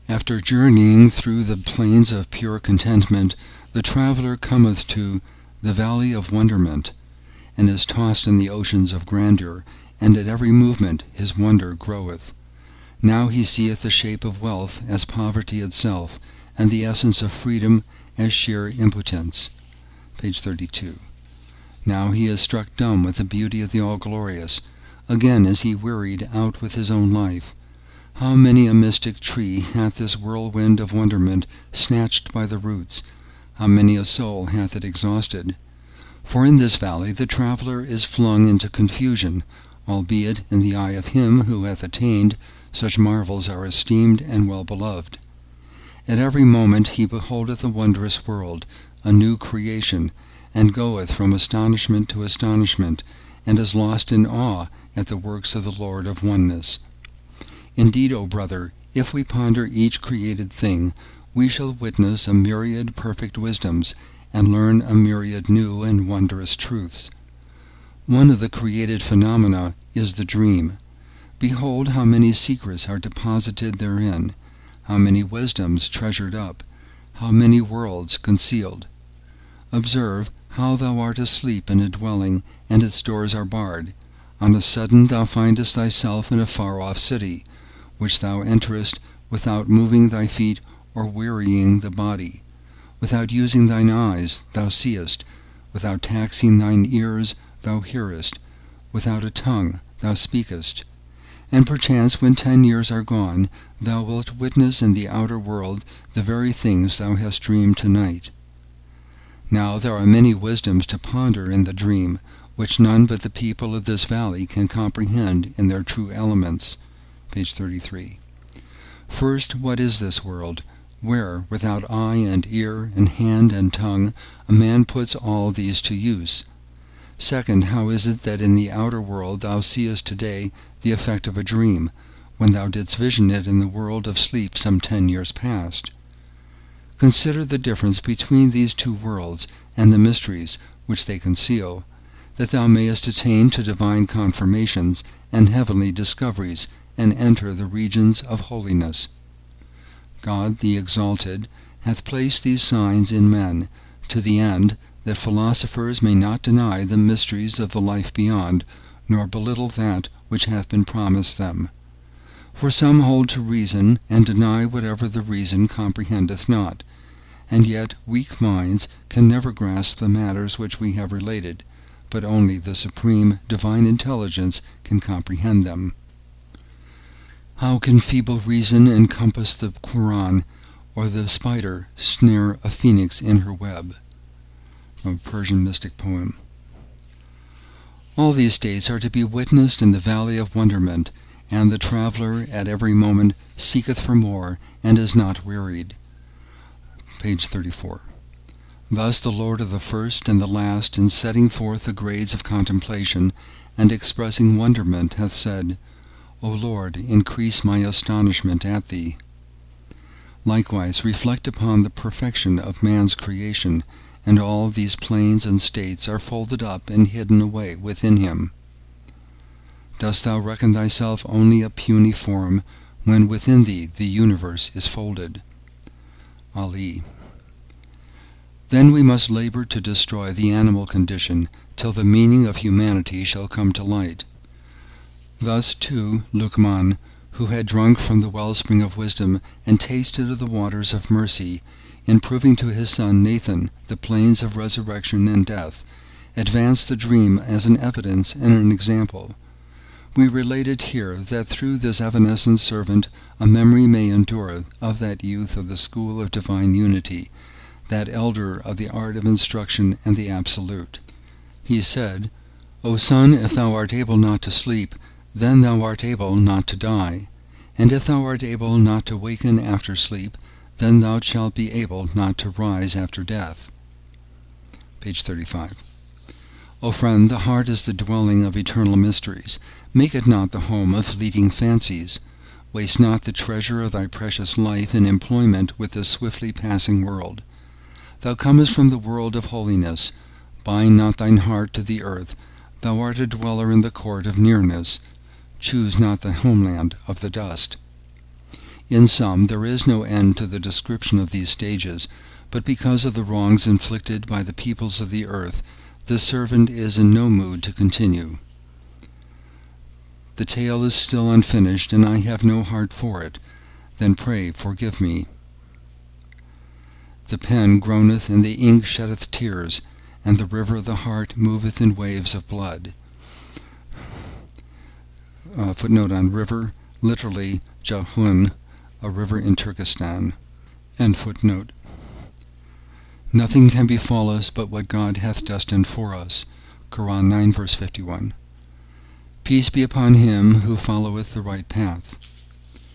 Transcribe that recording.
After journeying through the plains of pure contentment, the traveler cometh to the valley of wonderment, and is tossed in the oceans of grandeur, and at every movement his wonder groweth. Now he seeth the shape of wealth as poverty itself, and the essence of freedom as sheer impotence. Page 32. Now he is struck dumb with the beauty of the All-Glorious. Again is he wearied out with his own life. How many a mystic tree hath this whirlwind of wonderment snatched by the roots? How many a soul hath it exhausted? For in this valley the traveler is flung into confusion, albeit in the eye of him who hath attained such marvels are esteemed and well beloved. At every moment he beholdeth a wondrous world, a new creation, and goeth from astonishment to astonishment, and is lost in awe at the works of the Lord of oneness. Indeed, O brother, if we ponder each created thing, we shall witness a myriad perfect wisdoms, and learn a myriad new and wondrous truths. One of the created phenomena is the dream. Behold how many secrets are deposited therein, how many wisdoms treasured up, how many worlds concealed. Observe how thou art asleep in a dwelling, and its doors are barred. On a sudden thou findest thyself in a far-off city, which thou enterest without moving thy feet or wearying the body. Without using thine eyes thou seest, without taxing thine ears thou hearest, without a tongue thou speakest. And perchance when 10 years are gone, thou wilt witness in the outer world the very things thou hast dreamed tonight. Now there are many wisdoms to ponder in the dream, which none but the people of this valley can comprehend in their true elements. Page 33. First, what is this world, where, without eye and ear and hand and tongue, a man puts all these to use? Second, how is it that in the outer world thou seest today the effect of a dream, when thou didst vision it in the world of sleep some 10 years past? Consider the difference between these two worlds and the mysteries which they conceal, that thou mayest attain to divine confirmations and heavenly discoveries, and enter the regions of holiness. God the Exalted hath placed these signs in men, to the end that philosophers may not deny the mysteries of the life beyond, nor belittle that which hath been promised them. For some hold to reason, and deny whatever the reason comprehendeth not, and yet weak minds can never grasp the matters which we have related, but only the supreme divine intelligence can comprehend them. How can feeble reason encompass the Quran, or the spider snare a phoenix in her web? A Persian mystic poem. All these states are to be witnessed in the valley of wonderment, and the traveler at every moment seeketh for more, and is not wearied. Page 34. Thus the Lord of the first and the last, in setting forth the grades of contemplation, and expressing wonderment, hath said, O Lord, increase my astonishment at Thee. Likewise reflect upon the perfection of man's creation, and all these planes and states are folded up and hidden away within him. Dost thou reckon thyself only a puny form, when within thee the universe is folded? Ali. Then we must labor to destroy the animal condition, till the meaning of humanity shall come to light. Thus, too, Luqman, who had drunk from the wellspring of wisdom and tasted of the waters of mercy, in proving to his son Nathan the plains of resurrection and death, advanced the dream as an evidence and an example. We relate it here that through this evanescent servant a memory may endure of that youth of the school of divine unity, that elder of the art of instruction and the absolute. He said, O son, if thou art able not to sleep, then thou art able not to die, and if thou art able not to waken after sleep, then thou shalt be able not to rise after death. Page 35. O friend, the heart is the dwelling of eternal mysteries. Make it not the home of fleeting fancies. Waste not the treasure of thy precious life in employment with this swiftly passing world. Thou comest from the world of holiness. Bind not thine heart to the earth. Thou art a dweller in the court of nearness. Choose not the homeland of the dust. In sum, there is no end to the description of these stages, but because of the wrongs inflicted by the peoples of the earth, the servant is in no mood to continue. The tale is still unfinished, and I have no heart for it. Then pray, forgive me. The pen groaneth, and the ink sheddeth tears, and the river of the heart moveth in waves of blood. Footnote on river, literally Jahun, a river in Turkestan. End footnote. Nothing can befall us but what God hath destined for us. Quran 9 verse 51. Peace be upon him who followeth the right path.